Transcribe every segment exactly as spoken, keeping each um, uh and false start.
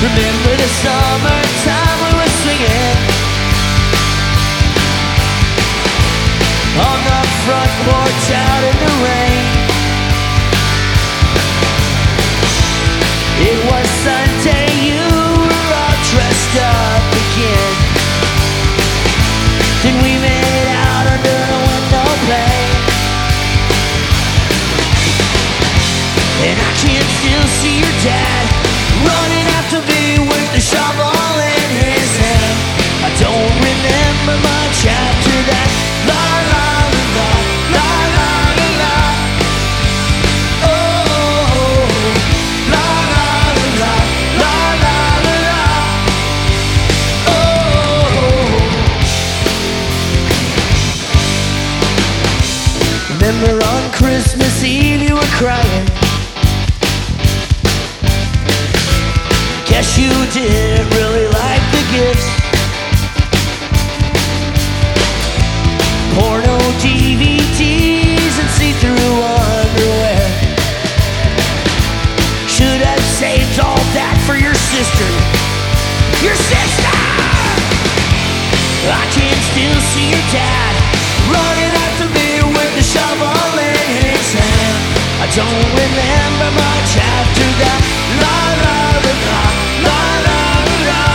Remember the summertime we were swinging on the front porch out in the rain. It was Sunday, you were all dressed up again. Then we made out under the window pane, and I can still see your dad running after me with the shovel in his hand. I don't remember much after that. La la la la la la la. Oh, la la la la la la la. Oh. Remember on Christmas Eve you were crying. Guess you didn't really like the gifts. Porno D V Ds and see-through underwear. Should have saved all that for your sister. Your sister! I can still see your dad running after me with the shovel in his hand. I don't remember much after that. La la la la. La la la,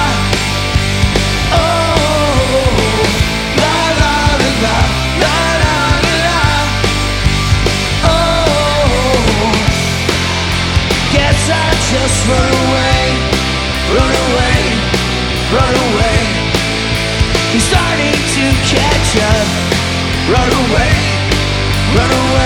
oh, la la la, la la la, oh. Guess I just run away, run away, run away. He's starting to catch up. Run away, run away.